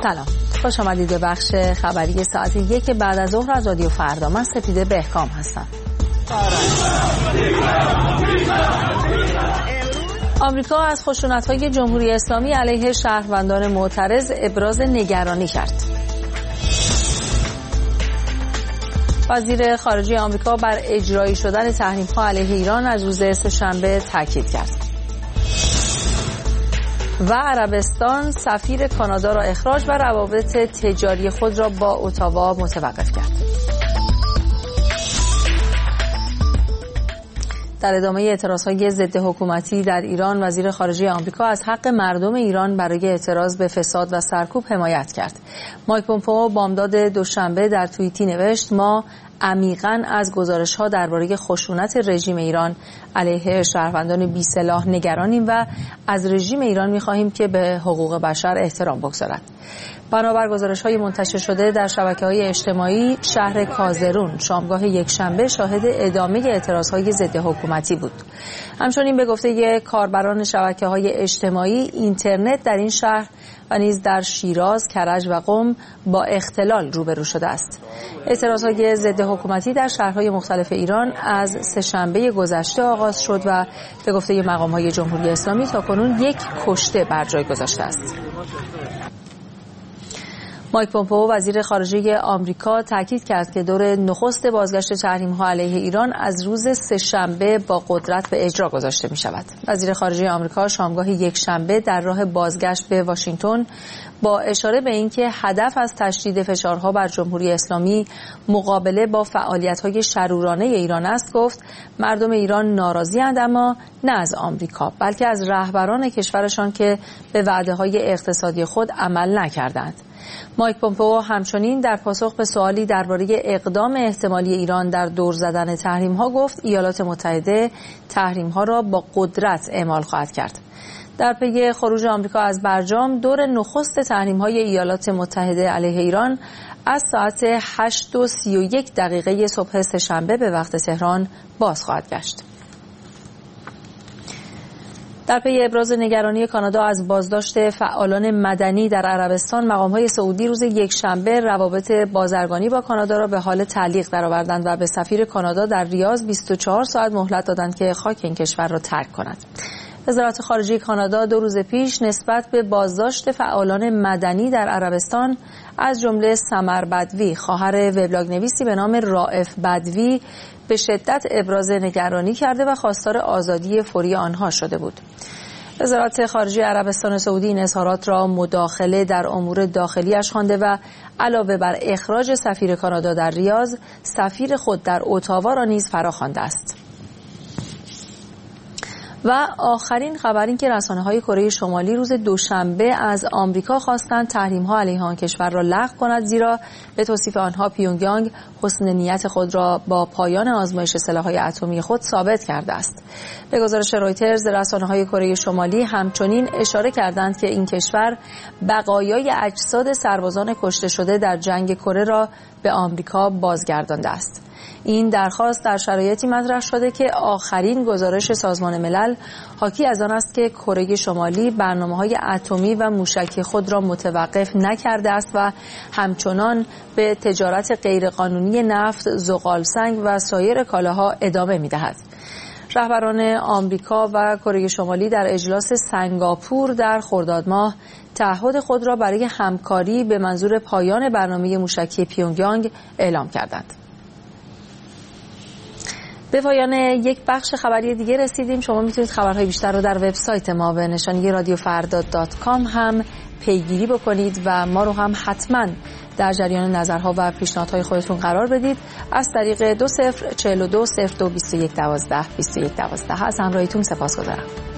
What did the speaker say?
سلام، خوش آمدید به بخش خبری ساعت 1 بعد از ظهر از رادیو فردا. من سپیده بهکام هستم. آمریکا از خشونت‌های جمهوری اسلامی علیه شهروندان معترض ابراز نگرانی کرد. وزیر خارجه آمریکا بر اجرایی شدن تحریم‌ها علیه ایران از روز سه‌شنبه تاکید کرد. و عربستان سفیر کانادا را اخراج و روابط تجاری خود را با اتاوا متوقف کرد. در ادامه اعتراضهای ضد حکومتی در ایران، وزیر خارجه آمریکا از حق مردم ایران برای اعتراض به فساد و سرکوب حمایت کرد. مایک پومپئو بامداد دوشنبه در توییتی نوشت: ما عمیقاً از گزارش‌ها درباره خشونت رژیم ایران علیه شهروندان بی‌سلاح نگرانیم و از رژیم ایران می‌خواهیم که به حقوق بشر احترام بگذارد. بنابر گزارش‌های منتشر شده در شبکه‌های اجتماعی، شهر کازرون شامگاه یکشنبه شاهد ادامه اعتراضهای ضد حکومتی بود. همچنین به گفته کاربران شبکه‌های اجتماعی، اینترنت در این شهر و نیز در شیراز، کرج و قم با اختلال روبرو شده است. اعتراضهای ضد حکومتی در شهرهای مختلف ایران از سه‌شنبه گذشته آغاز شد و به گفته مقام‌های جمهوری اسلامی تاکنون 1 کشته بر جای گذاشته است. مایک پومپئو وزیر خارجه آمریکا تاکید کرد که دور نخست بازگشت تحریم‌ها علیه ایران از روز سه‌شنبه با قدرت به اجرا گذاشته می‌شود. وزیر خارجه آمریکا شامگاه یکشنبه در راه بازگشت به واشنگتن با اشاره به اینکه هدف از تشدید فشارها بر جمهوری اسلامی مقابله با فعالیت‌های شرورانه ایران است، گفت مردم ایران ناراضی‌اند، اما نه از آمریکا بلکه از رهبران کشورشان که به وعده‌های اقتصادی خود عمل نکردند. مایک پومپئو همچنین در پاسخ به سوالی درباره اقدام احتمالی ایران در دور زدن تحریم‌ها گفت ایالات متحده تحریم‌ها را با قدرت اعمال خواهد کرد. در پی خروج آمریکا از برجام، دور نخست تحریم‌های ایالات متحده علیه ایران از ساعت 8:31 صبح سه‌شنبه به وقت تهران باز خواهد گشت. در پی ابراز نگرانی کانادا از بازداشت فعالان مدنی در عربستان، مقام‌های سعودی روز یکشنبه روابط بازرگانی با کانادا را به حال تعلیق درآوردند و به سفیر کانادا در ریاض 24 ساعت مهلت دادند که خاک این کشور را ترک کند. وزارت خارجه کانادا 2 روز پیش نسبت به بازداشت فعالان مدنی در عربستان از جمله سمر بدوی، خواهر وبلاگ‌نویسی به نام رائف بدوی، به شدت ابراز نگرانی کرده و خواستار آزادی فوری آنها شده بود. وزارت خارجه عربستان سعودی این اظهارات را مداخله در امور داخلی‌اش خوانده و علاوه بر اخراج سفیر کانادا در ریاض، سفیر خود در اتاوا را نیز فراخوانده است. و آخرین خبر این که رسانه‌های کره شمالی روز دوشنبه از آمریکا خواستند تحریم‌ها علیه آن کشور را لغو کند، زیرا به توصیف آنها پیونگیانگ حسن نیت خود را با پایان آزمایش سلاح‌های اتمی خود ثابت کرده است. به گزارش رویترز، رسانه‌های کره شمالی همچنین اشاره کردند که این کشور بقایای اجساد سربازان کشته شده در جنگ کره را به آمریکا بازگردانده است. این درخواست در شرایطی مطرح شده که آخرین گزارش سازمان ملل حاکی از آن است که کره شمالی برنامه‌های اتمی و موشکی خود را متوقف نکرده است و همچنان به تجارت غیرقانونی نفت، زغالسنگ و سایر کالاها ادامه می‌دهد. رهبران آمریکا و کره شمالی در اجلاس سنگاپور در خرداد ماه تعهد خود را برای همکاری به منظور پایان برنامه موشکی پیونگیانگ اعلام کردند. به پایان یک بخش خبری دیگه رسیدیم. شما میتونید خبرهای بیشتر رو در وبسایت ما به نشانی radiofarda.com هم پیگیری بکنید و ما رو هم حتما در جریان نظرها و پیشنهادهای خودتون قرار بدید از طریق 2042 02 21 12 21 12. از همراهیتون سپاسگزارم.